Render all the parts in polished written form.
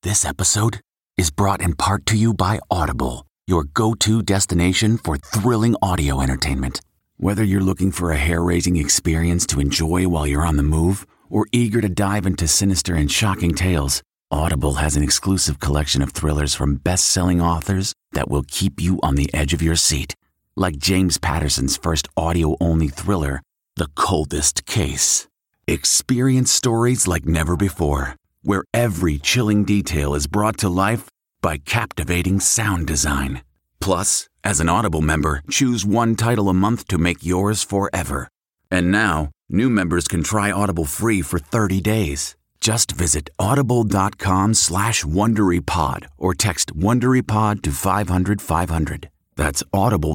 This episode is brought in part to you by Audible, your go-to destination for thrilling audio entertainment. Whether you're looking for a hair-raising experience to enjoy while you're on the move or eager to dive into sinister and shocking tales, Audible has an exclusive collection of thrillers from best-selling authors that will keep you on the edge of your seat. Like James Patterson's first audio-only thriller, The Coldest Case. Experience stories like never before, where every chilling detail is brought to life by captivating sound design. Plus, as an Audible member, choose one title a month to make yours forever. And now, new members can try Audible free for 30 days. Just visit audible.com/WonderyPod or text WonderyPod to 500-500. That's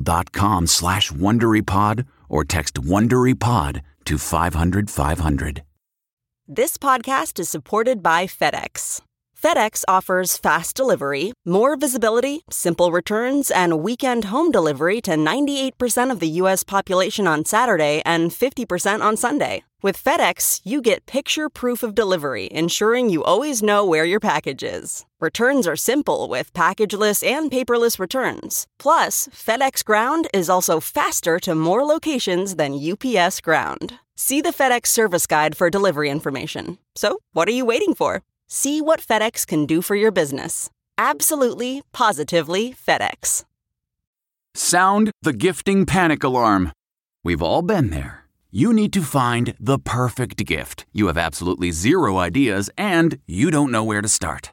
audible.com/WonderyPod or text WonderyPod to 500-500. This podcast is supported by FedEx. FedEx offers fast delivery, more visibility, simple returns, and weekend home delivery to 98% of the U.S. population on Saturday and 50% on Sunday. With FedEx, you get picture proof of delivery, ensuring you always know where your package is. Returns are simple with packageless and paperless returns. Plus, FedEx Ground is also faster to more locations than UPS Ground. See the FedEx service guide for delivery information. So, what are you waiting for? See what FedEx can do for your business. Absolutely, positively FedEx. Sound the gifting panic alarm. We've all been there. You need to find the perfect gift. You have absolutely zero ideas and you don't know where to start.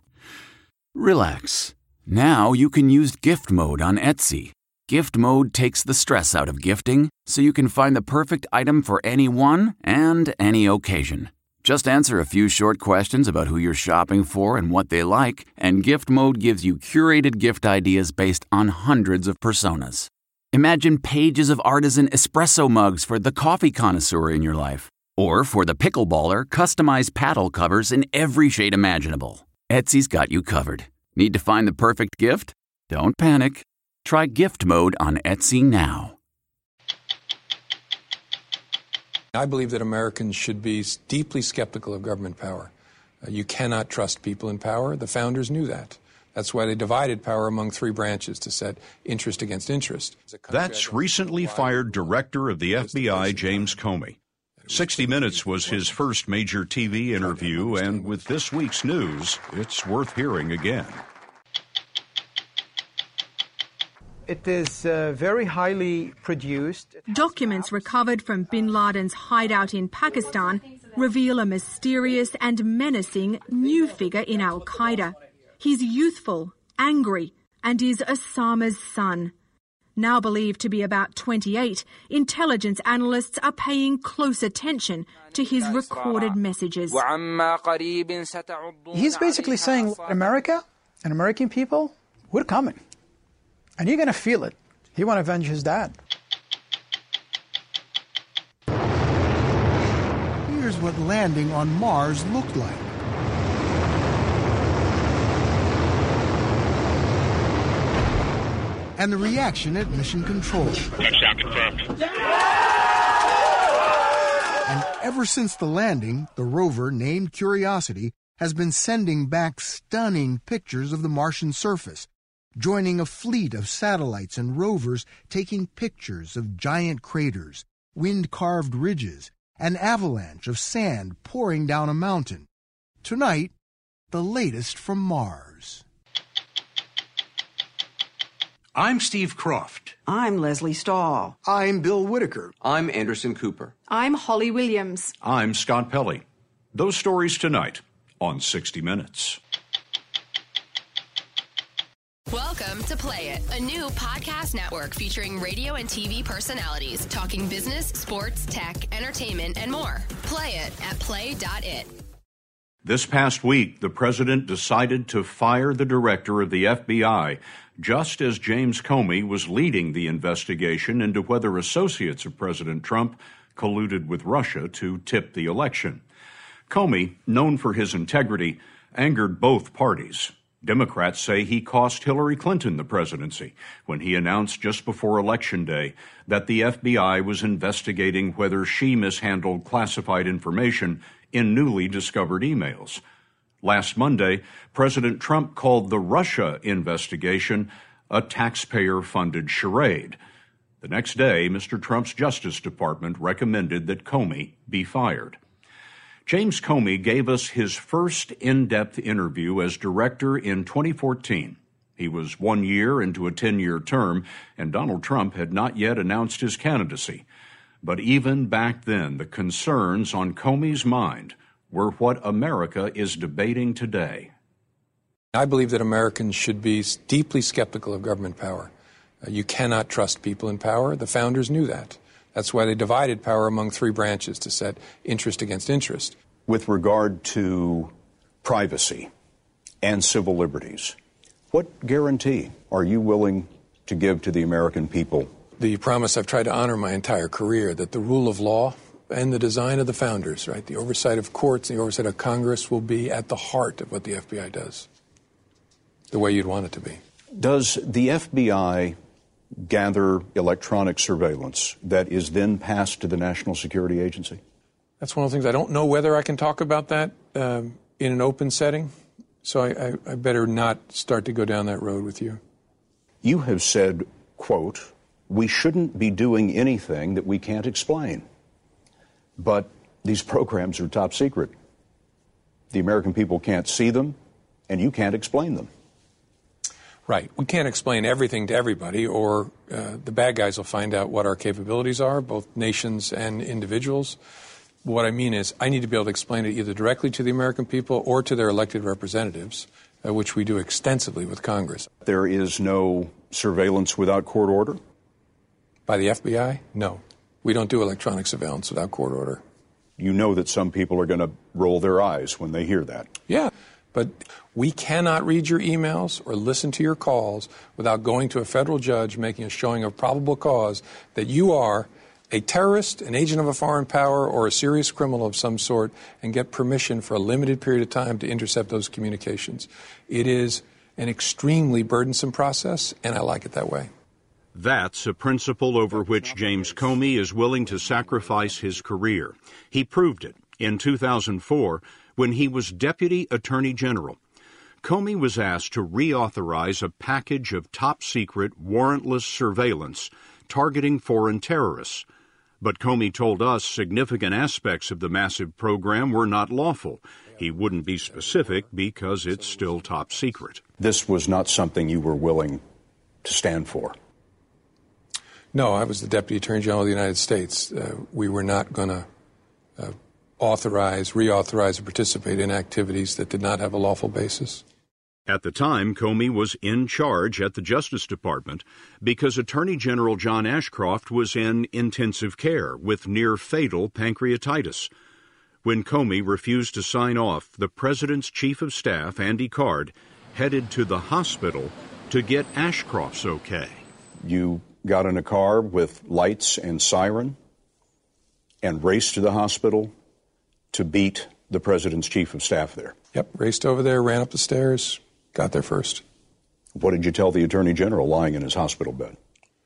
Relax. Now you can use gift mode on Etsy. Gift mode takes the stress out of gifting, so you can find the perfect item for anyone and any occasion. Just answer a few short questions about who you're shopping for and what they like, and gift mode gives you curated gift ideas based on hundreds of personas. Imagine pages of artisan espresso mugs for the coffee connoisseur in your life, or for the pickleballer, customized paddle covers in every shade imaginable. Etsy's got you covered. Need to find the perfect gift? Don't panic. Try gift mode on Etsy now. I believe that Americans should be deeply skeptical of government power. You cannot trust people in power. The founders knew that. That's why they divided power among three branches to set interest against interest. That's recently fired Director of the FBI, James Comey. 60 Minutes was his first major TV interview, and with this week's news, it's worth hearing again. It is very highly produced. Documents recovered from bin Laden's hideout in Pakistan reveal a mysterious and menacing new figure in Al-Qaeda. He's youthful, angry, and is Osama's son. Now believed to be about 28, intelligence analysts are paying close attention to his recorded messages. He's basically saying, America and American people, we're coming. And you're going to feel it. He want to avenge his dad. Here's what landing on Mars looked like. And the reaction at Mission Control. Touchdown confirmed. And ever since the landing, the rover named Curiosity has been sending back stunning pictures of the Martian surface, joining a fleet of satellites and rovers taking pictures of giant craters, wind-carved ridges, an avalanche of sand pouring down a mountain. Tonight, the latest from Mars. I'm Steve Croft. I'm Leslie Stahl. I'm Bill Whitaker. I'm Anderson Cooper. I'm Holly Williams. I'm Scott Pelley. Those stories tonight on 60 Minutes. Welcome to Play It, a new podcast network featuring radio and TV personalities talking business, sports, tech, entertainment, and more. Play it at play.it. This past week, the president decided to fire the director of the FBI just as James Comey was leading the investigation into whether associates of President Trump colluded with Russia to tip the election. Comey, known for his integrity, angered both parties. Democrats say he cost Hillary Clinton the presidency when he announced just before Election Day that the FBI was investigating whether she mishandled classified information in newly discovered emails. Last Monday, President Trump called the Russia investigation a taxpayer-funded charade. The next day, Mr. Trump's Justice Department recommended that Comey be fired. James Comey gave us his first in-depth interview as director in 2014. He was 1 year into a 10-year term, and Donald Trump had not yet announced his candidacy. But even back then, the concerns on Comey's mind were what America is debating today. I believe that Americans should be deeply skeptical of government power. You cannot trust people in power. The founders knew that. That's why they divided power among three branches to set interest against interest. With regard to privacy and civil liberties, what guarantee are you willing to give to the American people? The promise I've tried to honor my entire career, that the rule of law and the design of the founders, right, the oversight of courts, the oversight of Congress will be at the heart of what the FBI does, the way you'd want it to be. Does the FBI gather electronic surveillance that is then passed to the National Security Agency? That's one of the things. I don't know whether I can talk about that in an open setting, so I better not start to go down that road with you. You have said, quote, "We shouldn't be doing anything that we can't explain." But these programs are top secret. The American people can't see them, and you can't explain them. Right. We can't explain everything to everybody, or the bad guys will find out what our capabilities are, both nations and individuals. What I mean is I need to be able to explain it either directly to the American people or to their elected representatives, which we do extensively with Congress. There is no surveillance without court order? By the FBI? No. We don't do electronic surveillance without court order. You know that some people are going to roll their eyes when they hear that. Yeah. But we cannot read your emails or listen to your calls without going to a federal judge making a showing of probable cause that you are a terrorist, an agent of a foreign power, or a serious criminal of some sort, and get permission for a limited period of time to intercept those communications. It is an extremely burdensome process, and I like it that way. That's a principle over which James Comey is willing to sacrifice his career. He proved it in 2004 when he was Deputy Attorney General. Comey was asked to reauthorize a package of top-secret, warrantless surveillance targeting foreign terrorists. But Comey told us significant aspects of the massive program were not lawful. He wouldn't be specific because it's still top secret. This was not something you were willing to stand for. No, I was the Deputy Attorney General of the United States. We were not going to reauthorize, or participate in activities that did not have a lawful basis. At the time, Comey was in charge at the Justice Department because Attorney General John Ashcroft was in intensive care with near-fatal pancreatitis. When Comey refused to sign off, the President's Chief of Staff, Andy Card, headed to the hospital to get Ashcroft's okay. You got in a car with lights and siren and raced to the hospital to beat the President's Chief of Staff there. Yep, raced over there, ran up the stairs, got there first. What did you tell the Attorney General lying in his hospital bed?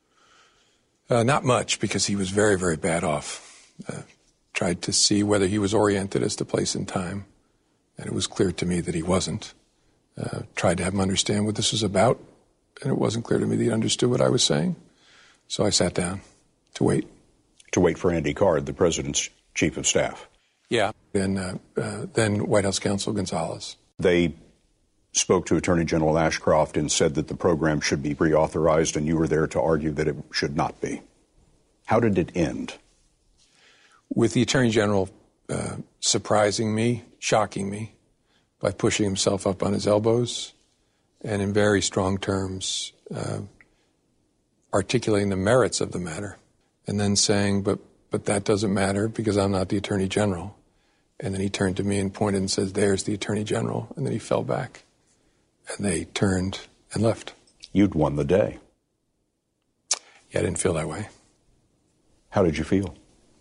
Not much, because he was very, very bad off. Tried to see whether he was oriented as to place and time, and it was clear to me that he wasn't. Tried to have him understand what this was about, and it wasn't clear to me that he understood what I was saying. So I sat down to wait. To wait for Andy Card, the President's Chief of Staff? Yeah, then White House Counsel Gonzalez. They spoke to Attorney General Ashcroft and said that the program should be reauthorized, and you were there to argue that it should not be. How did it end? With the Attorney General surprising me, shocking me, by pushing himself up on his elbows and in very strong terms articulating the merits of the matter, and then saying, but that doesn't matter because I'm not the Attorney General. And then he turned to me and pointed and says, there's the Attorney General. And then he fell back. And they turned and left. You'd won the day. Yeah, I didn't feel that way. How did you feel?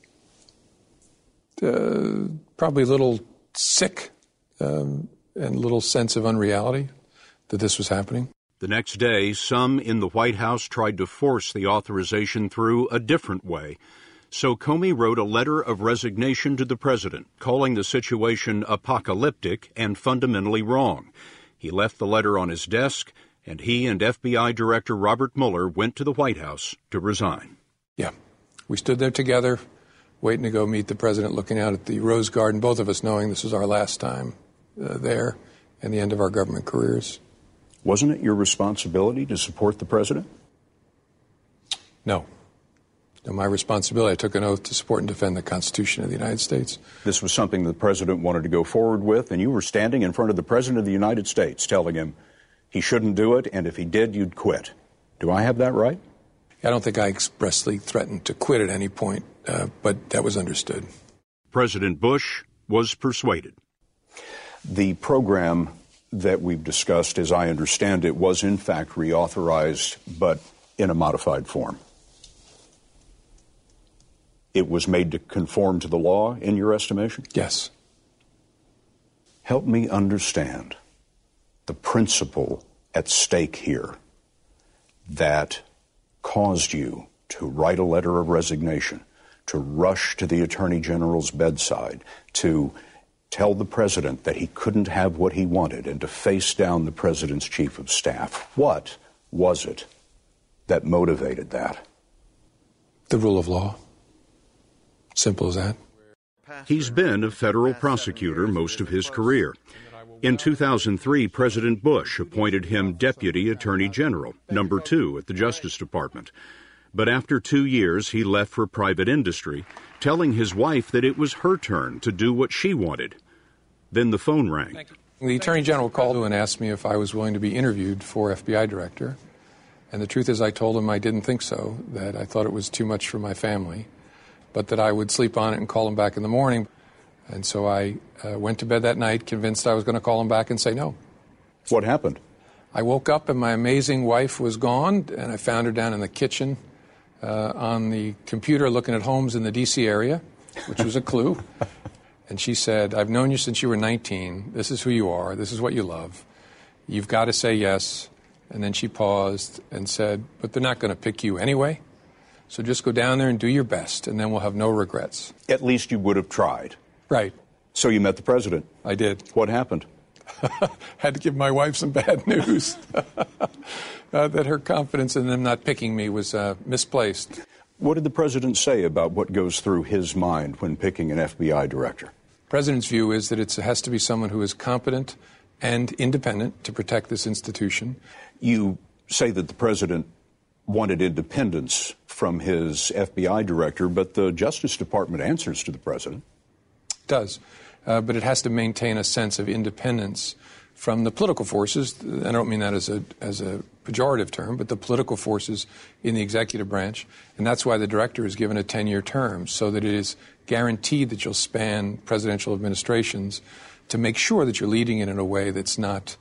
Probably a little sick and a little sense of unreality that this was happening. The next day, some in the White House tried to force the authorization through a different way, So Comey wrote a letter of resignation to the president, calling the situation apocalyptic and fundamentally wrong. He left the letter on his desk, and he and FBI Director Robert Mueller went to the White House to resign. Yeah. We stood there together, waiting to go meet the president, looking out at the Rose Garden, both of us knowing this was our last time there and the end of our government careers. Wasn't it your responsibility to support the president? No. My responsibility, I took an oath to support and defend the Constitution of the United States. This was something the president wanted to go forward with, and you were standing in front of the president of the United States telling him he shouldn't do it, and if he did, you'd quit. Do I have that right? I don't think I expressly threatened to quit at any point, but that was understood. President Bush was persuaded. The program that we've discussed, as I understand it, was in fact reauthorized, but in a modified form. It was made to conform to the law, in your estimation? Yes. Help me understand the principle at stake here that caused you to write a letter of resignation, to rush to the Attorney General's bedside, to tell the president that he couldn't have what he wanted, and to face down the president's chief of staff. What was it that motivated that? The rule of law. Simple as that. He's been a federal prosecutor most of his career. In 2003, President Bush appointed him Deputy Attorney General, number 2 at the Justice Department. But after 2 years, he left for private industry, telling his wife that it was her turn to do what she wanted. Then the phone rang. The Attorney General called and asked me if I was willing to be interviewed for FBI Director. And the truth is I told him I didn't think so, that I thought it was too much for my family, but that I would sleep on it and call him back in the morning. And so I went to bed that night convinced I was going to call him back and say no. What happened? I woke up and my amazing wife was gone, and I found her down in the kitchen on the computer looking at homes in the D.C. area, which was a clue. And she said, I've known you since you were 19. This is who you are. This is what you love. You've got to say yes. And then she paused and said, but they're not going to pick you anyway. So just go down there and do your best, and then we'll have no regrets. At least you would have tried. Right. So you met the president. I did. What happened? Had to give my wife some bad news. That her confidence in them not picking me was misplaced. What did the president say about what goes through his mind when picking an FBI director? The president's view is that it has to be someone who is competent and independent to protect this institution. You say that the president wanted independence from his FBI director, but the Justice Department answers to the president. It does, but it has to maintain a sense of independence from the political forces. I don't mean that as a pejorative term, but the political forces in the executive branch. And that's why the director is given a 10-year term, so that it is guaranteed that you'll span presidential administrations to make sure that you're leading it in a way that's not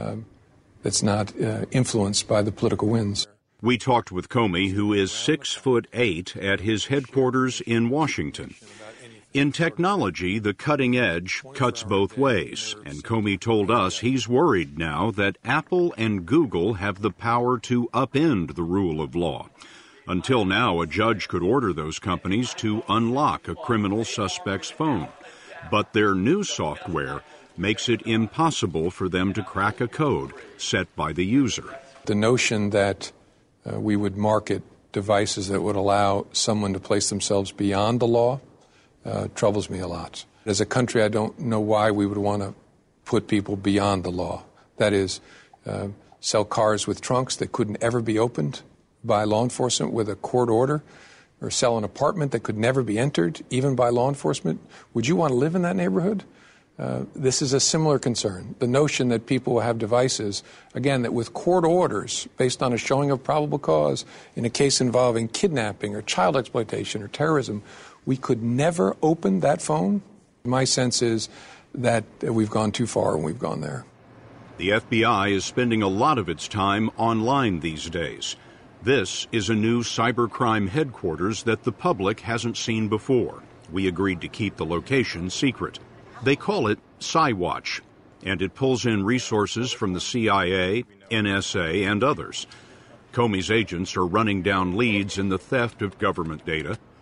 influenced by the political winds. We talked with Comey, who is 6'8" at his headquarters in Washington. In technology, the cutting edge cuts both ways, and Comey told us he's worried now that Apple and Google have the power to upend the rule of law. Until now, a judge could order those companies to unlock a criminal suspect's phone. But their new software makes it impossible for them to crack a code set by the user. The notion that we would market devices that would allow someone to place themselves beyond the law troubles me a lot. As a country, I don't know why we would want to put people beyond the law. That is, sell cars with trunks that couldn't ever be opened by law enforcement with a court order, or sell an apartment that could never be entered, even by law enforcement. Would you want to live in that neighborhood? This is a similar concern. The notion that people will have devices, again, that with court orders based on a showing of probable cause in a case involving kidnapping or child exploitation or terrorism, we could never open that phone. My sense is that we've gone too far and we've gone there. The FBI is spending a lot of its time online these days. This is a new cybercrime headquarters that the public hasn't seen before. We agreed to keep the location secret. They call it CyWatch, and it pulls in resources from the CIA, NSA, and others. Comey's agents are running down leads in the theft of government data,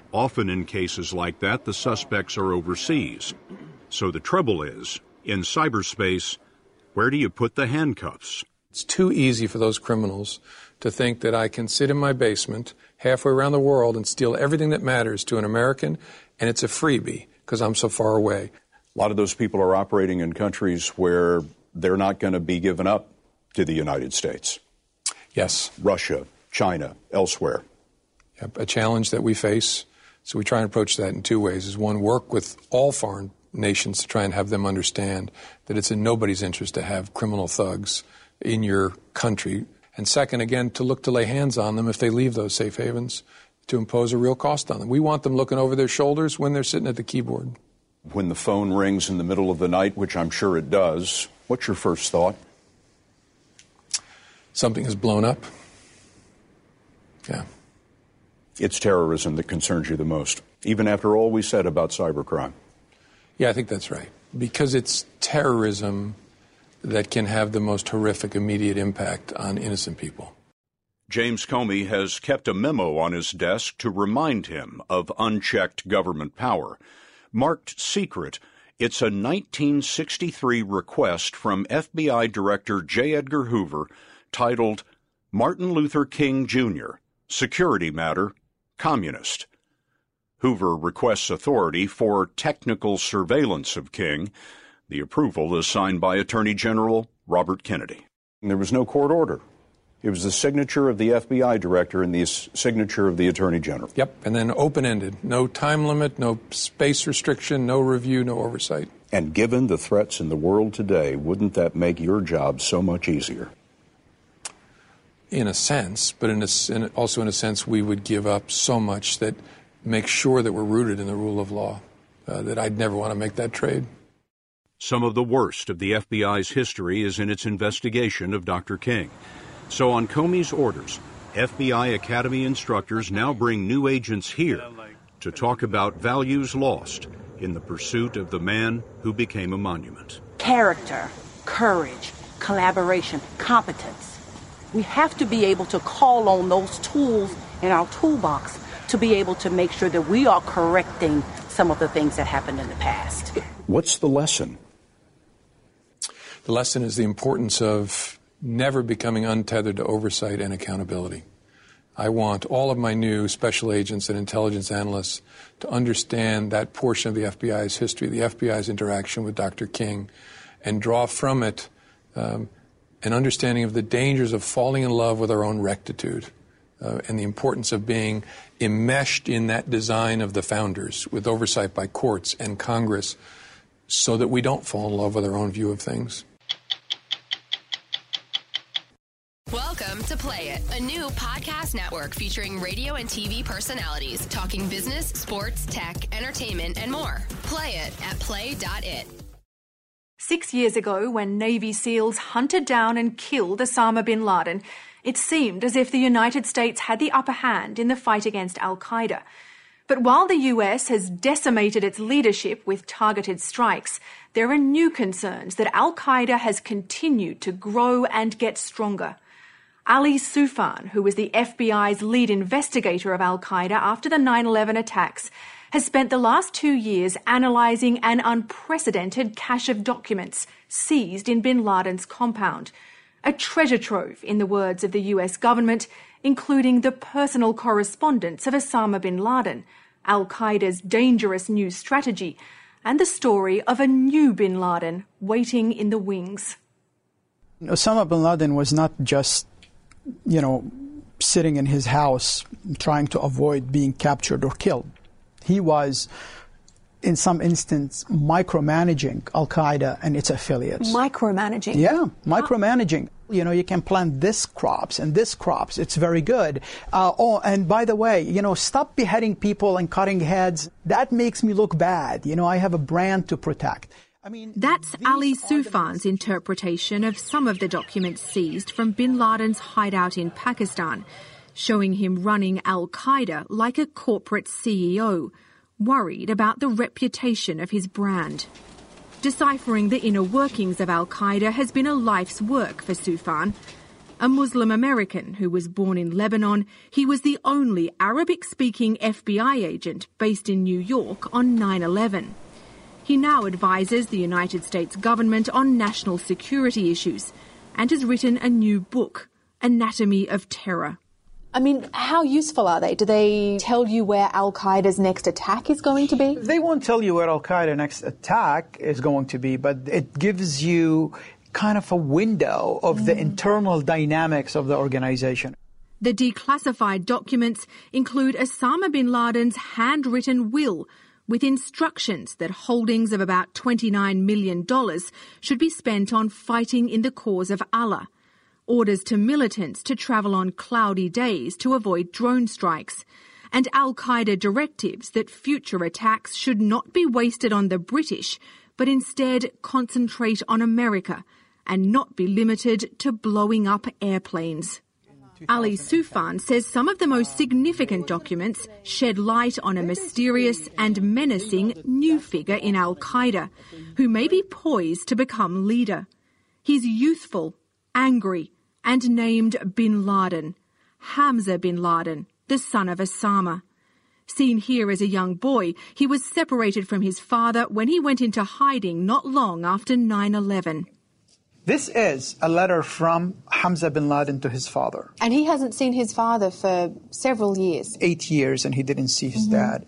Often in cases like that, the suspects are overseas. So the trouble is, in cyberspace, where do you put the handcuffs? It's too easy for those criminals to think that I can sit in my basement halfway around the world and steal everything that matters to an American, and it's a freebie because I'm so far away. A lot of those people are operating in countries where they're not going to be given up to the United States. Yes. Russia, China, elsewhere. Yep, a challenge that we face. So we try and approach that in two ways. Is one, work with all foreign nations to try and have them understand that it's in nobody's interest to have criminal thugs in your country. And second, again, to look to lay hands on them if they leave those safe havens, to impose a real cost on them. We want them looking over their shoulders when they're sitting at the keyboard. When the phone rings in the middle of the night, which I'm sure it does, what's your first thought? Something is blown up. Yeah. It's terrorism that concerns you the most, even after all we said about cybercrime. Yeah, I think that's right. Because it's terrorism that can have the most horrific immediate impact on innocent people. James Comey has kept a memo on his desk to remind him of unchecked government power. Marked secret, it's a 1963 request from FBI Director J. Edgar Hoover titled Martin Luther King, Jr., Security Matter, Communist. Hoover requests authority for technical surveillance of King. The approval is signed by Attorney General Robert Kennedy. There was no court order. It was the signature of the FBI director and the signature of the Attorney General. Yep, and then open-ended. No time limit, no space restriction, no review, no oversight. And given the threats in the world today, wouldn't that make your job so much easier? In a sense, but also in a sense, we would give up so much that makes sure that we're rooted in the rule of law, that I'd never want to make that trade. Some of the worst of the FBI's history is in its investigation of Dr. King. So on Comey's orders, FBI Academy instructors now bring new agents here to talk about values lost in the pursuit of the man who became a monument. Character, courage, collaboration, competence. We have to be able to call on those tools in our toolbox to be able to make sure that we are correcting some of the things that happened in the past. What's the lesson? The lesson is the importance of never becoming untethered to oversight and accountability. I want all of my new special agents and intelligence analysts to understand that portion of the FBI's history, the FBI's interaction with Dr. King, and draw from it an understanding of the dangers of falling in love with our own rectitude and the importance of being enmeshed in that design of the founders with oversight by courts and Congress so that we don't fall in love with our own view of things. Welcome to Play It, a new podcast network featuring radio and TV personalities talking business, sports, tech, entertainment, and more. Play it at play.it. 6 years ago, when Navy SEALs hunted down and killed Osama bin Laden, it seemed as if the United States had the upper hand in the fight against al-Qaeda. But while the US has decimated its leadership with targeted strikes, there are new concerns that al-Qaeda has continued to grow and get stronger. Ali Soufan, who was the FBI's lead investigator of al-Qaeda after the 9/11 attacks, has spent the last 2 years analysing an unprecedented cache of documents seized in bin Laden's compound. A treasure trove, in the words of the US government, including the personal correspondence of Osama bin Laden, al-Qaeda's dangerous new strategy, and the story of a new bin Laden waiting in the wings. Osama bin Laden was not just sitting in his house trying to avoid being captured or killed. He was, in some instance, micromanaging al-Qaeda and its affiliates. Micromanaging? Yeah, micromanaging. You can plant this crops and this crops. It's very good. And by the way, stop beheading people and cutting heads. That makes me look bad. I have a brand to protect. That's Ali Soufan's interpretation of some of the documents seized from bin Laden's hideout in Pakistan, showing him running al-Qaeda like a corporate CEO, worried about the reputation of his brand. Deciphering the inner workings of al-Qaeda has been a life's work for Soufan. A Muslim American who was born in Lebanon, he was the only Arabic-speaking FBI agent based in New York on 9/11. He now advises the United States government on national security issues and has written a new book, Anatomy of Terror. I mean, how useful are they? Do they tell you where Al-Qaeda's next attack is going to be? They won't tell you where Al-Qaeda's next attack is going to be, but it gives you kind of a window of the internal dynamics of the organization. The declassified documents include Osama bin Laden's handwritten will with instructions that holdings of about $29 million should be spent on fighting in the cause of Allah, orders to militants to travel on cloudy days to avoid drone strikes, and Al-Qaeda directives that future attacks should not be wasted on the British, but instead concentrate on America and not be limited to blowing up airplanes. Ali Soufan says some of the most significant documents shed light on a mysterious and menacing new figure in Al-Qaeda who may be poised to become leader. He's youthful, angry, and named Bin Laden, Hamza bin Laden, the son of Osama. Seen here as a young boy, he was separated from his father when he went into hiding not long after 9/11. This is a letter from Hamza bin Laden to his father. And he hasn't seen his father for several years. 8 years, and he didn't see his dad.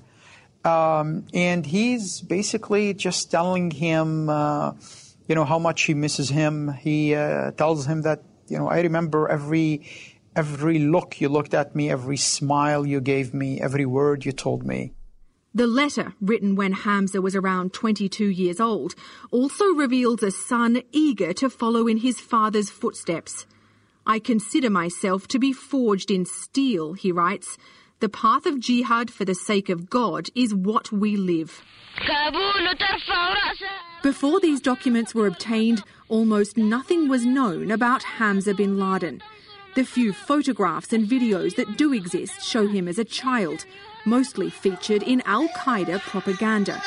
And he's basically just telling him, how much he misses him. He tells him that, I remember every look you looked at me, every smile you gave me, every word you told me. The letter, written when Hamza was around 22 years old, also reveals a son eager to follow in his father's footsteps. I consider myself to be forged in steel, he writes. The path of jihad for the sake of God is what we live. Before these documents were obtained, almost nothing was known about Hamza bin Laden. The few photographs and videos that do exist show him as a child, mostly featured in Al-Qaeda propaganda.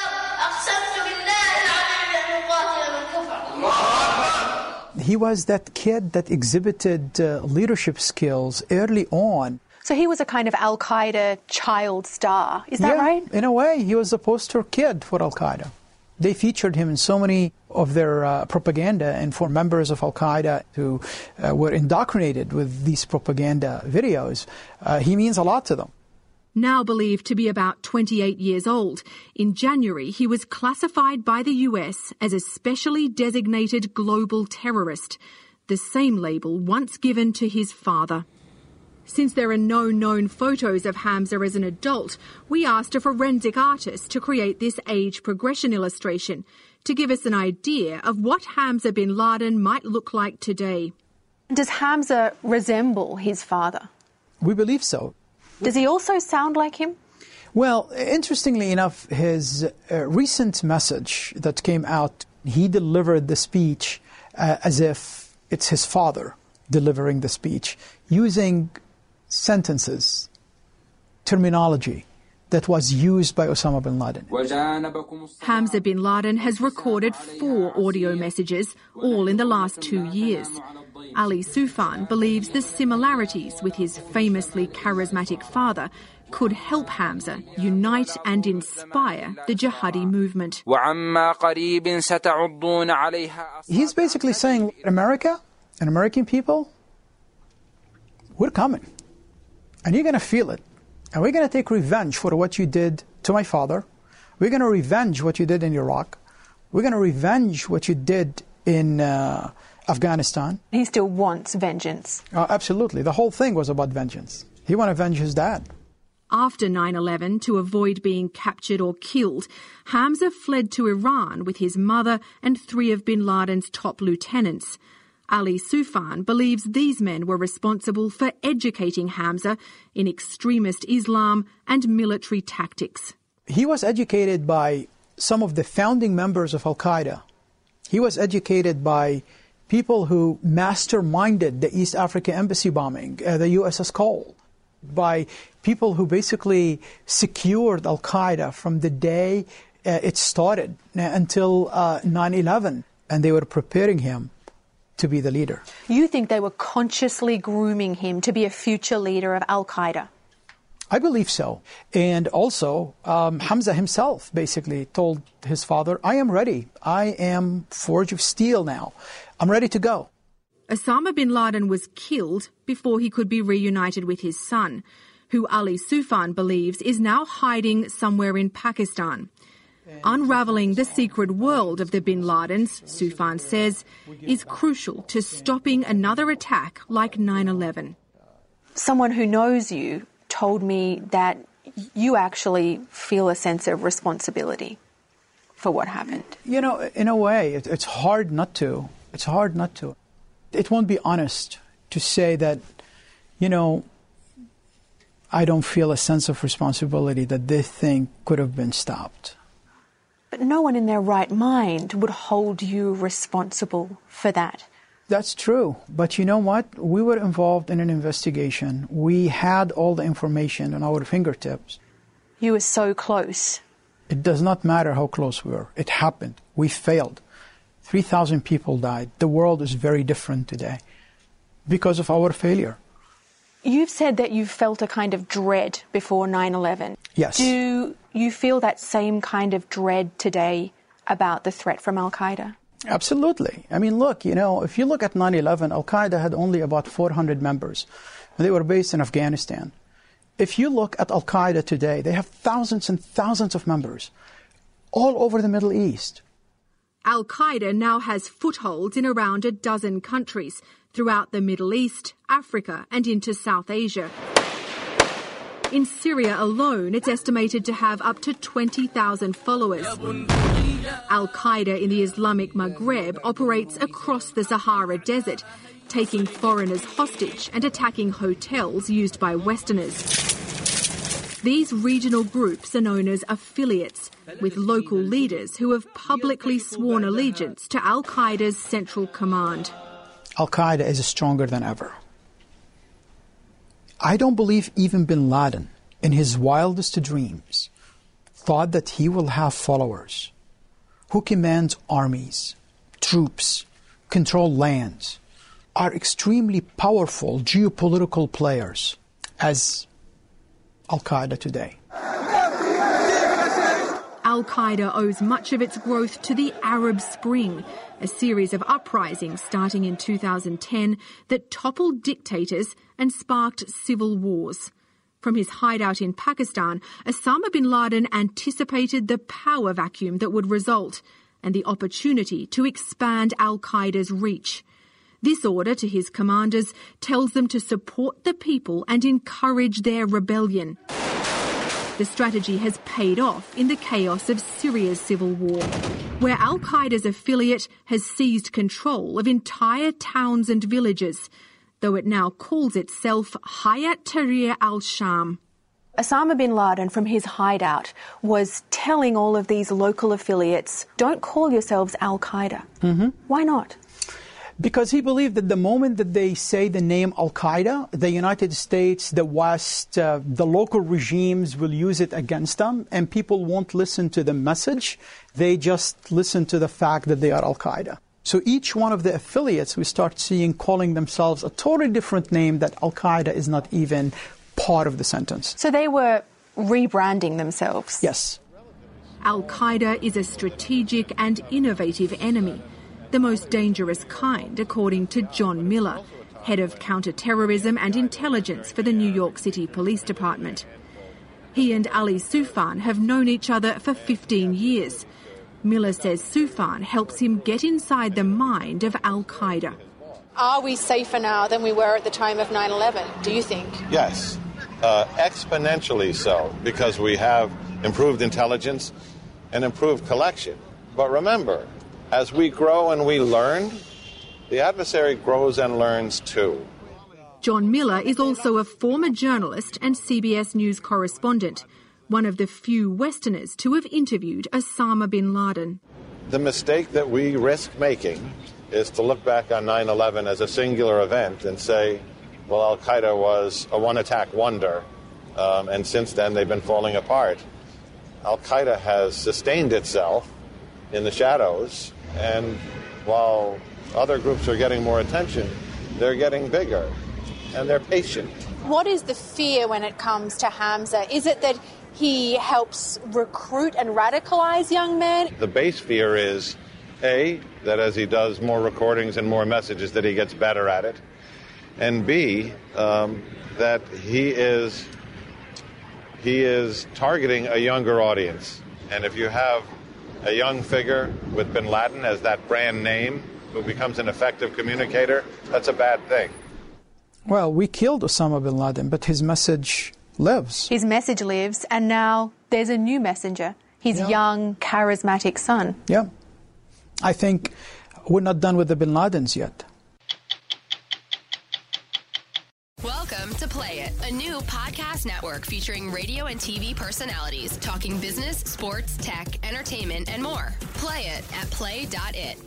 He was that kid that exhibited leadership skills early on. So he was a kind of Al-Qaeda child star, is that right? In a way, he was a poster kid for Al-Qaeda. They featured him in so many of their propaganda, and for members of Al-Qaeda who were indoctrinated with these propaganda videos, he means a lot to them. Now believed to be about 28 years old, in January he was classified by the US as a specially designated global terrorist, the same label once given to his father. Since there are no known photos of Hamza as an adult, we asked a forensic artist to create this age progression illustration to give us an idea of what Hamza bin Laden might look like today. Does Hamza resemble his father? We believe so. Does he also sound like him? Well, interestingly enough, his recent message that came out, he delivered the speech as if it's his father delivering the speech, using sentences, terminology that was used by Osama bin Laden. Hamza bin Laden has recorded 4 audio messages, all in the last 2 years. Ali Soufan believes the similarities with his famously charismatic father could help Hamza unite and inspire the jihadi movement. He's basically saying, America and American people, we're coming. And you're going to feel it. And we're going to take revenge for what you did to my father. We're going to revenge what you did in Iraq. We're going to revenge what you did in Afghanistan. He still wants vengeance. Absolutely. The whole thing was about vengeance. He wanted to avenge his dad. After 9/11, to avoid being captured or killed, Hamza fled to Iran with his mother and 3 of bin Laden's top lieutenants. Ali Soufan believes these men were responsible for educating Hamza in extremist Islam and military tactics. He was educated by some of the founding members of Al-Qaeda. He was educated by people who masterminded the East Africa Embassy bombing, the USS Cole, by people who basically secured Al-Qaeda from the day it started until 9/11, and they were preparing him to be the leader. You think they were consciously grooming him to be a future leader of Al-Qaeda? I believe so. And also, Hamza himself basically told his father, I am ready. I am forged of steel now. I'm ready to go. Osama bin Laden was killed before he could be reunited with his son, who Ali Soufan believes is now hiding somewhere in Pakistan. Unravelling the secret world of the bin Ladens, Soufan says, is crucial to stopping another attack like 9/11. Someone who knows you told me that you actually feel a sense of responsibility for what happened. You know, in a way, it's hard not to. It's hard not to. It won't be honest to say that, you know, I don't feel a sense of responsibility that this thing could have been stopped. But no one in their right mind would hold you responsible for that. That's true. But you know what? We were involved in an investigation. We had all the information on our fingertips. You were so close. It does not matter how close we were. It happened. We failed. 3,000 people died. The world is very different today because of our failure. You've said that you felt a kind of dread before 9/11. Yes. Do you feel that same kind of dread today about the threat from Al-Qaeda? Absolutely. I mean, look, you know, if you look at 9/11, Al-Qaeda had only about 400 members. They were based in Afghanistan. If you look at Al-Qaeda today, they have thousands and thousands of members all over the Middle East. Al-Qaeda now has footholds in around a dozen countries throughout the Middle East, Africa and into South Asia. In Syria alone, it's estimated to have up to 20,000 followers. Al-Qaeda in the Islamic Maghreb operates across the Sahara Desert, taking foreigners hostage and attacking hotels used by Westerners. These regional groups are known as affiliates, with local leaders who have publicly sworn allegiance to Al-Qaeda's central command. Al-Qaeda is stronger than ever. I don't believe even bin Laden, in his wildest dreams, thought that he will have followers who command armies, troops, control lands, are extremely powerful geopolitical players as Al-Qaeda today. Al-Qaeda owes much of its growth to the Arab Spring, a series of uprisings starting in 2010 that toppled dictators and sparked civil wars. From his hideout in Pakistan, Osama bin Laden anticipated the power vacuum that would result and the opportunity to expand Al-Qaeda's reach. This order to his commanders tells them to support the people and encourage their rebellion. The strategy has paid off in the chaos of Syria's civil war, where Al-Qaeda's affiliate has seized control of entire towns and villages, though it now calls itself Hayat Tahrir al-Sham. Osama bin Laden, from his hideout, was telling all of these local affiliates, don't call yourselves Al-Qaeda. Mm-hmm. Why not? Because he believed that the moment that they say the name Al-Qaeda, the United States, the West, the local regimes will use it against them, and people won't listen to the message. They just listen to the fact that they are Al-Qaeda. So each one of the affiliates we start seeing calling themselves a totally different name that Al-Qaeda is not even part of the sentence. So they were rebranding themselves? Yes. Al-Qaeda is a strategic and innovative enemy, the most dangerous kind, according to John Miller, head of counter-terrorism and intelligence for the New York City Police Department. He and Ali Soufan have known each other for 15 years. Miller says Soufan helps him get inside the mind of Al-Qaeda. Are we safer now than we were at the time of 9/11, do you think? Yes, exponentially so, because we have improved intelligence and improved collection. But remember, as we grow and we learn, the adversary grows and learns too. John Miller is also a former journalist and CBS News correspondent, one of the few Westerners to have interviewed Osama bin Laden. The mistake that we risk making is to look back on 9/11 as a singular event and say, well, Al-Qaeda was a one-attack wonder, and since then they've been falling apart. Al-Qaeda has sustained itself in the shadows, and while other groups are getting more attention, they're getting bigger, and they're patient. What is the fear when it comes to Hamza? Is it that he helps recruit and radicalize young men? The base fear is, A, that as he does more recordings and more messages, that he gets better at it, and B, that he is targeting a younger audience. And if you have a young figure with bin Laden as that brand name who becomes an effective communicator, that's a bad thing. Well, we killed Osama bin Laden, but his message lives. His message lives, and now there's a new messenger, his young, charismatic son. Yeah. I think we're not done with the bin Ladens yet. Welcome to Play It, a new podcast network featuring radio and TV personalities talking business, sports, tech, entertainment, and more. Play it at play.it.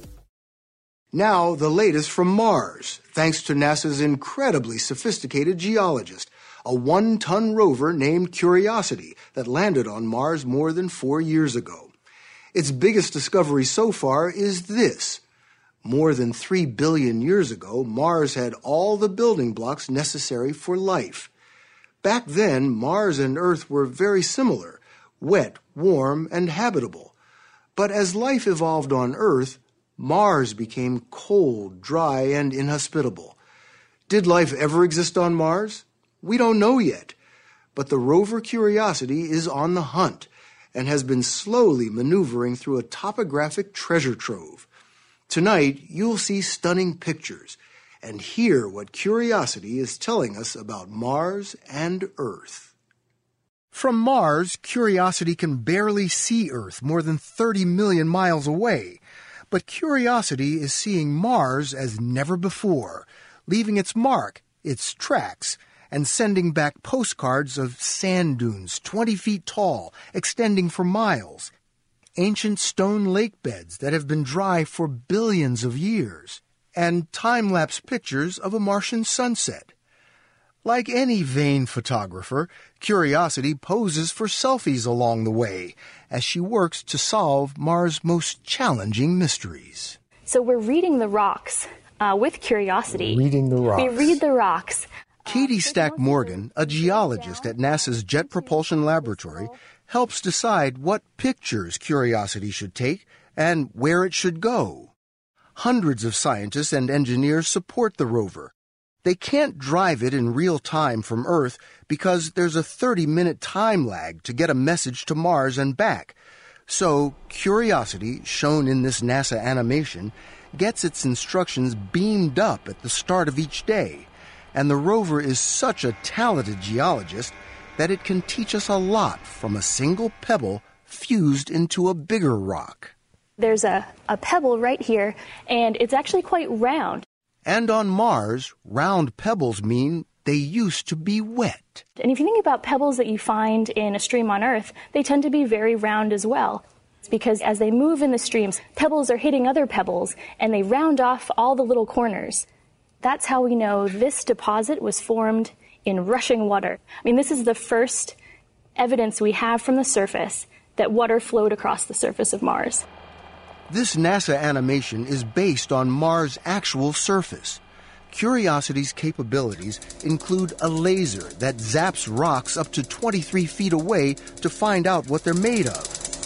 Now, the latest from Mars, thanks to NASA's incredibly sophisticated geologist, a 1-ton rover named Curiosity that landed on Mars more than 4 years ago. Its biggest discovery so far is this. More than 3 billion years ago, Mars had all the building blocks necessary for life. Back then, Mars and Earth were very similar, wet, warm, and habitable. But as life evolved on Earth, Mars became cold, dry, and inhospitable. Did life ever exist on Mars? We don't know yet. But the rover Curiosity is on the hunt and has been slowly maneuvering through a topographic treasure trove. Tonight, you'll see stunning pictures and hear what Curiosity is telling us about Mars and Earth. From Mars, Curiosity can barely see Earth more than 30 million miles away. But Curiosity is seeing Mars as never before, leaving its mark, its tracks, and sending back postcards of sand dunes 20 feet tall, extending for miles, ancient stone lake beds that have been dry for billions of years, and time-lapse pictures of a Martian sunset. Like any vain photographer, Curiosity poses for selfies along the way as she works to solve Mars' most challenging mysteries. So we're reading the rocks with Curiosity. Reading the rocks. We read the rocks. Katie Stack Morgan, a geologist at NASA's Jet Propulsion Laboratory, helps decide what pictures Curiosity should take and where it should go. Hundreds of scientists and engineers support the rover. They can't drive it in real time from Earth because there's a 30-minute time lag to get a message to Mars and back. So Curiosity, shown in this NASA animation, gets its instructions beamed up at the start of each day. And the rover is such a talented geologist that it can teach us a lot from a single pebble fused into a bigger rock. There's a pebble right here, and it's actually quite round. And on Mars, round pebbles mean they used to be wet. And if you think about pebbles that you find in a stream on Earth, they tend to be very round as well. It's because as they move in the streams, pebbles are hitting other pebbles, and they round off all the little corners. That's how we know this deposit was formed in rushing water. I mean, this is the first evidence we have from the surface that water flowed across the surface of Mars. This NASA animation is based on Mars' actual surface. Curiosity's capabilities include a laser that zaps rocks up to 23 feet away to find out what they're made of.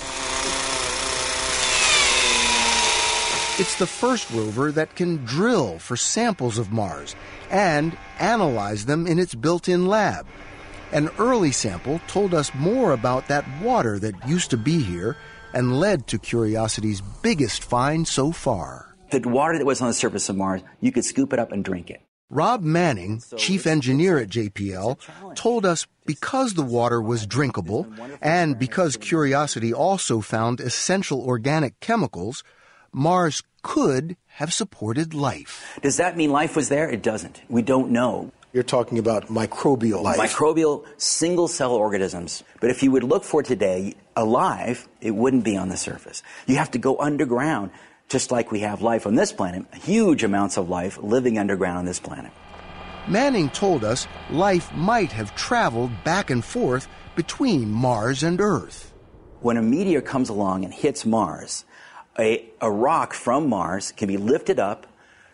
It's the first rover that can drill for samples of Mars and analyze them in its built-in lab. An early sample told us more about that water that used to be here and led to Curiosity's biggest find so far. The water that was on the surface of Mars, you could scoop it up and drink it. Rob Manning, chief engineer at JPL, told us because the water was drinkable and because Curiosity also found essential organic chemicals, Mars could have supported life. Does that mean life was there? It doesn't. We don't know. You're talking about microbial life. Microbial, single-cell organisms. But if you would look for today alive, it wouldn't be on the surface. You have to go underground, just like we have life on this planet, huge amounts of life living underground on this planet. Manning told us life might have traveled back and forth between Mars and Earth. When a meteor comes along and hits Mars, a rock from Mars can be lifted up,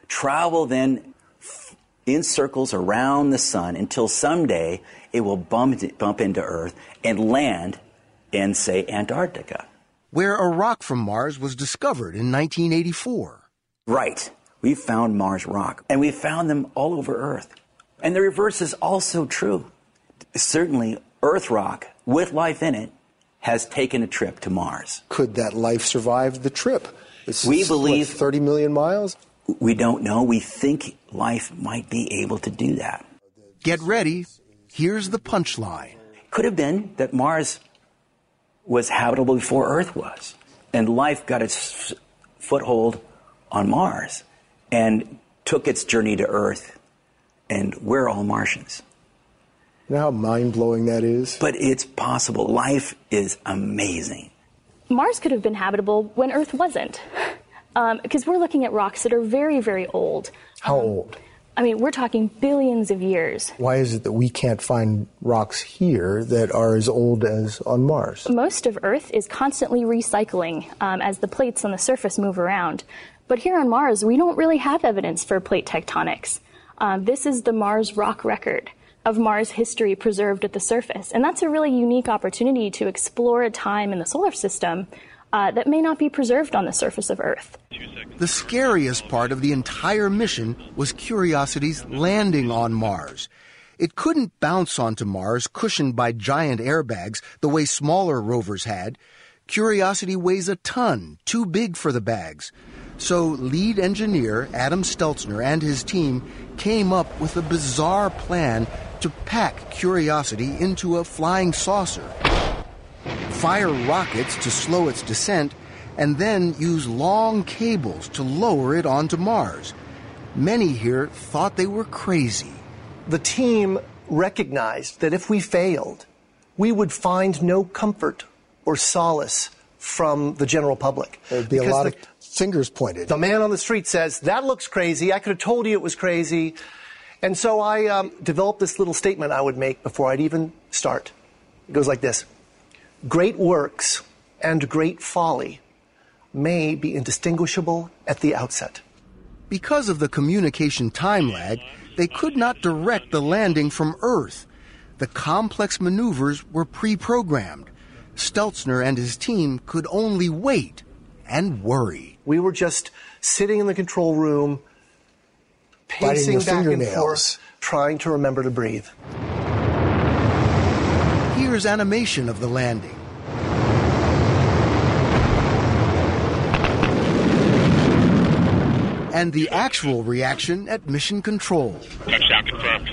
travel then in circles around the sun until someday it will bump into Earth and land in, say, Antarctica. Where a rock from Mars was discovered in 1984. Right. We found Mars rock, and we found them all over Earth. And the reverse is also true. Certainly, Earth rock with life in it has taken a trip to Mars. Could that life survive the trip? We believe 30 million miles? We don't know. We think life might be able to do that. Get ready. Here's the punchline. Could have been that Mars was habitable before Earth was, and life got its foothold on Mars and took its journey to Earth, and we're all Martians. You know how mind-blowing that is? But it's possible. Life is amazing. Mars could have been habitable when Earth wasn't, because we're looking at rocks that are very, very old. How old? I mean, we're talking billions of years. Why is it that we can't find rocks here that are as old as on Mars? Most of Earth is constantly recycling as the plates on the surface move around. But here on Mars, we don't really have evidence for plate tectonics. This is the Mars rock record of Mars history preserved at the surface. And that's a really unique opportunity to explore a time in the solar system that may not be preserved on the surface of Earth. The scariest part of the entire mission was Curiosity's landing on Mars. It couldn't bounce onto Mars cushioned by giant airbags the way smaller rovers had. Curiosity weighs a ton, too big for the bags. So lead engineer Adam Stelzner and his team came up with a bizarre plan to pack Curiosity into a flying saucer, fire rockets to slow its descent, and then use long cables to lower it onto Mars. Many here thought they were crazy. The team recognized that if we failed, we would find no comfort or solace from the general public. There'd be a lot of fingers pointed. The man on the street says, that looks crazy. I could have told you it was crazy. And so I developed this little statement I would make before I'd even start. It goes like this. Great works and great folly may be indistinguishable at the outset. Because of the communication time lag, they could not direct the landing from Earth. The complex maneuvers were pre-programmed. Stelzner and his team could only wait and worry. We were just sitting in the control room, pacing back and forth, trying to remember to breathe. Here's animation of the landing. And the actual reaction at Mission Control. Touchdown confirmed.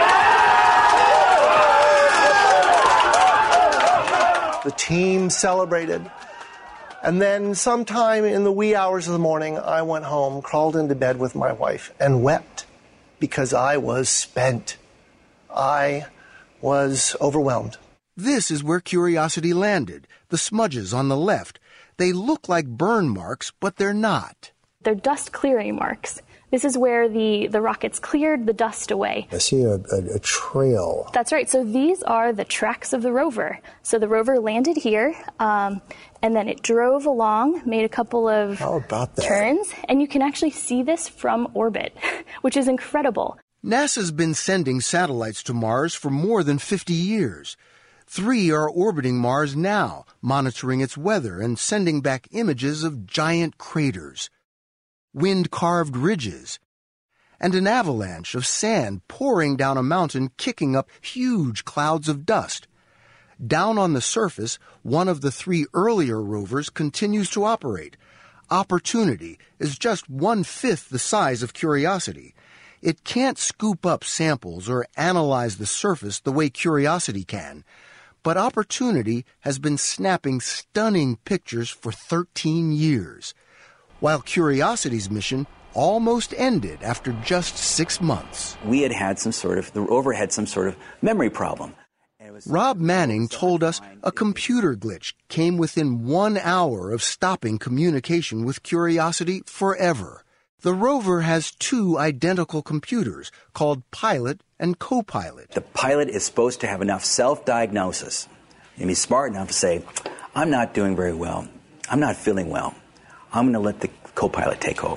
The team celebrated. And then sometime in the wee hours of the morning, I went home, crawled into bed with my wife, and wept because I was spent. I was overwhelmed. This is where Curiosity landed, the smudges on the left. They look like burn marks, but they're not. They're dust clearing marks. This is where the rockets cleared the dust away. I see a trail. That's right. So these are the tracks of the rover. So the rover landed here, and then it drove along, made a couple of turns, and you can actually see this from orbit, which is incredible. NASA's been sending satellites to Mars for more than 50 years. 3 are orbiting Mars now, monitoring its weather and sending back images of giant craters, wind-carved ridges, and an avalanche of sand pouring down a mountain, kicking up huge clouds of dust. Down on the surface, one of the 3 earlier rovers continues to operate. Opportunity is just 1/5 the size of Curiosity. It can't scoop up samples or analyze the surface the way Curiosity can, but Opportunity has been snapping stunning pictures for 13 years. While Curiosity's mission almost ended after just 6 months. The rover had some sort of memory problem. Rob Manning told us a computer glitch came within 1 hour of stopping communication with Curiosity forever. The rover has 2 identical computers called Pilot and Copilot. The pilot is supposed to have enough self-diagnosis and be smart enough to say, I'm not doing very well. I'm not feeling well. I'm going to let the co-pilot take over.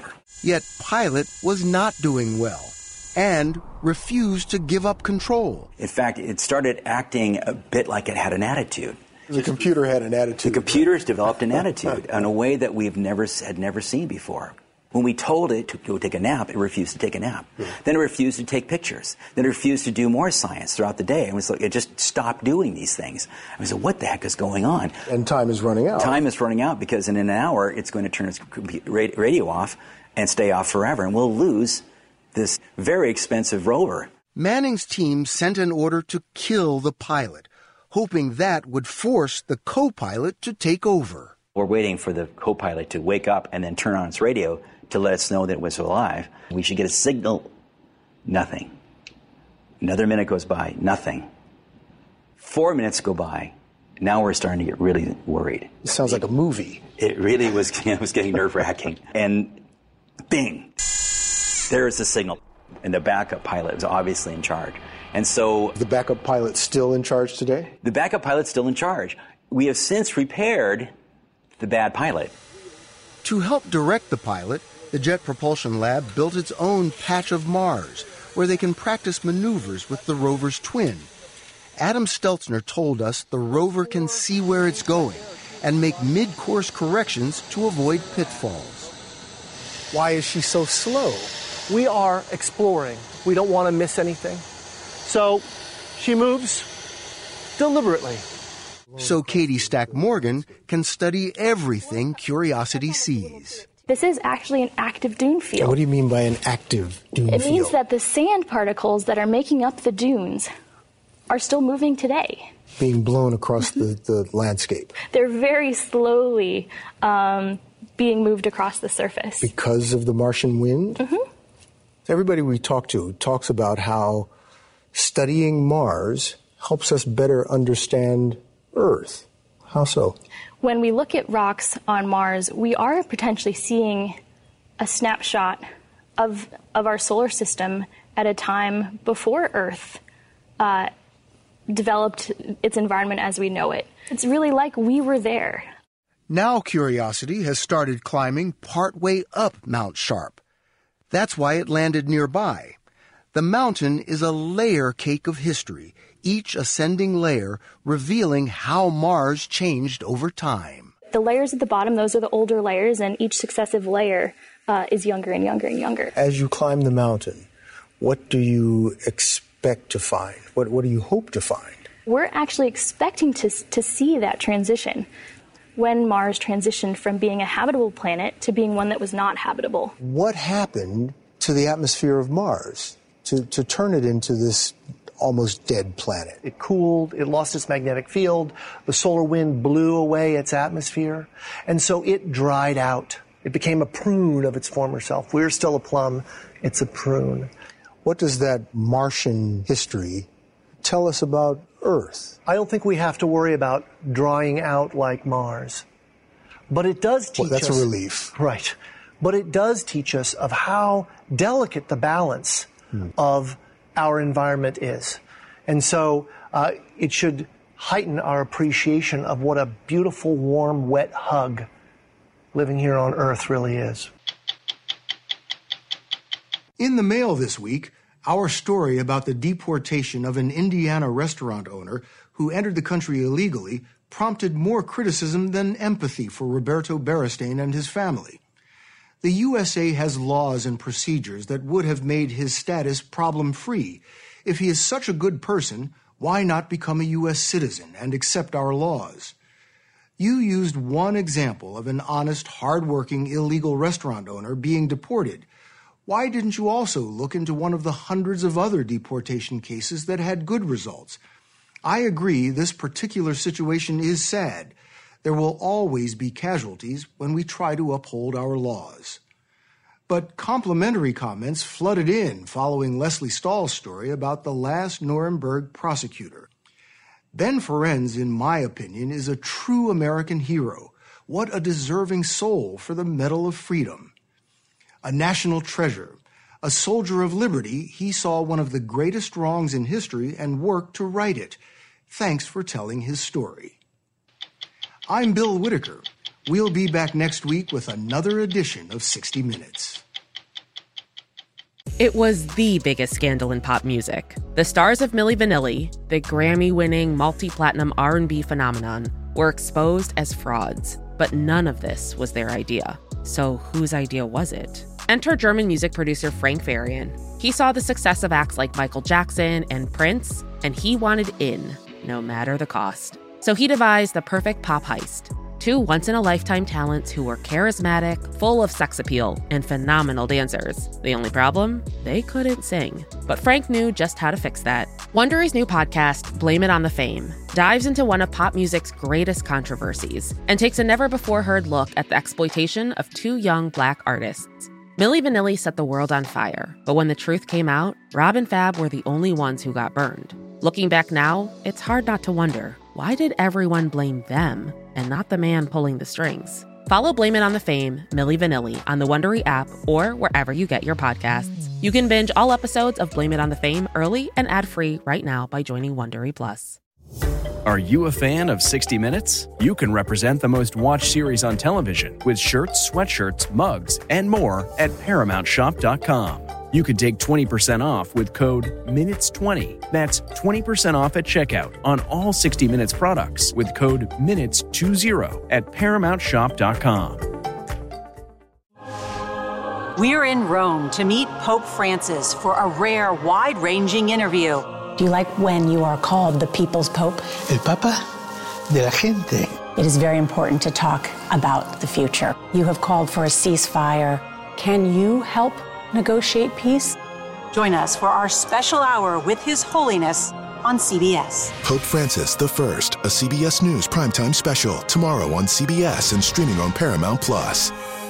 Yet Pilot was not doing well and refused to give up control. In fact, it started acting a bit like it had an attitude. The computer had an attitude. The computers developed an attitude in a way that we've never seen before. When we told it to go take a nap, it refused to take a nap. Yeah. Then it refused to take pictures. Then it refused to do more science throughout the day. It just stopped doing these things. I said, what the heck is going on? And time is running out. Time is running out because in an hour, it's going to turn its radio off and stay off forever. And we'll lose this very expensive rover. Manning's team sent an order to kill the pilot, hoping that would force the co-pilot to take over. We're waiting for the co-pilot to wake up and then turn on its radio to let us know that it was alive. We should get a signal. Nothing. Another minute goes by. Nothing. 4 minutes go by. Now we're starting to get really worried. It sounds like a movie. It really was. It was getting nerve-wracking. And bing, there's the signal. And the backup pilot was obviously in charge. And so... The backup pilot's still in charge today? The backup pilot's still in charge. We have since repaired the bad pilot. To help direct the pilot, the Jet Propulsion Lab built its own patch of Mars, where they can practice maneuvers with the rover's twin. Adam Stelzner told us the rover can see where it's going and make mid-course corrections to avoid pitfalls. Why is she so slow? We are exploring. We don't want to miss anything. So she moves deliberately. So Katie Stack Morgan can study everything Curiosity sees. This is actually an active dune field. What do you mean by an active dune field? It means that the sand particles that are making up the dunes are still moving today. Being blown across the landscape. They're very slowly being moved across the surface. Because of the Martian wind? Mm-hmm. Everybody we talk to talks about how studying Mars helps us better understand Earth. How so? When we look at rocks on Mars, we are potentially seeing a snapshot of our solar system at a time before Earth developed its environment as we know it. It's really like we were there. Now Curiosity has started climbing partway up Mount Sharp. That's why it landed nearby. The mountain is a layer cake of history, each ascending layer revealing how Mars changed over time. The layers at the bottom, those are the older layers, and each successive layer is younger and younger and younger. As you climb the mountain, what do you expect to find? What do you hope to find? We're actually expecting to see that transition. When Mars transitioned from being a habitable planet to being one that was not habitable. What happened to the atmosphere of Mars to turn it into this almost dead planet? It cooled, it lost its magnetic field, the solar wind blew away its atmosphere, and so it dried out. It became a prune of its former self. We're still a plum, it's a prune. What does that Martian history tell us about Earth? I don't think we have to worry about drying out like Mars. But it does teach us... That's a relief. Right. But it does teach us of how delicate the balance of our environment is. And so it should heighten our appreciation of what a beautiful, warm, wet hug living here on Earth really is. In the mail this week, our story about the deportation of an Indiana restaurant owner who entered the country illegally prompted more criticism than empathy for Roberto Beristain and his family. The USA has laws and procedures that would have made his status problem-free. If he is such a good person, why not become a U.S. citizen and accept our laws? You used one example of an honest, hard-working, illegal restaurant owner being deported. Why didn't you also look into one of the hundreds of other deportation cases that had good results? I agree this particular situation is sad. There will always be casualties when we try to uphold our laws. But complimentary comments flooded in following Leslie Stahl's story about the last Nuremberg prosecutor. Ben Ferencz, in my opinion, is a true American hero. What a deserving soul for the Medal of Freedom. A national treasure, a soldier of liberty, he saw one of the greatest wrongs in history and worked to right it. Thanks for telling his story. I'm Bill Whitaker. We'll be back next week with another edition of 60 Minutes. It was the biggest scandal in pop music. The stars of Milli Vanilli, the Grammy-winning multi-platinum R&B phenomenon, were exposed as frauds. But none of this was their idea. So whose idea was it? Enter German music producer Frank Farian. He saw the success of acts like Michael Jackson and Prince, and he wanted in, no matter the cost. So he devised the perfect pop heist. Two once-in-a-lifetime talents who were charismatic, full of sex appeal, and phenomenal dancers. The only problem? They couldn't sing. But Frank knew just how to fix that. Wondery's new podcast, Blame It on the Fame, dives into one of pop music's greatest controversies and takes a never-before-heard look at the exploitation of two young Black artists. Milli Vanilli set the world on fire, but when the truth came out, Rob and Fab were the only ones who got burned. Looking back now, it's hard not to wonder, why did everyone blame them and not the man pulling the strings? Follow Blame It on the Fame, Milli Vanilli, on the Wondery app or wherever you get your podcasts. You can binge all episodes of Blame It on the Fame early and ad-free right now by joining Wondery Plus. Are you a fan of 60 Minutes? You can represent the most watched series on television with shirts, sweatshirts, mugs, and more at ParamountShop.com. You can take 20% off with code MINUTES20. That's 20% off at checkout on all 60 Minutes products with code MINUTES20 at ParamountShop.com. We're in Rome to meet Pope Francis for a rare, wide-ranging interview. Do you like when you are called the People's Pope? El Papa de la gente. It is very important to talk about the future. You have called for a ceasefire. Can you help negotiate peace? Join us for our special hour with His Holiness on CBS. Pope Francis I, a CBS News primetime special, tomorrow on CBS and streaming on Paramount+.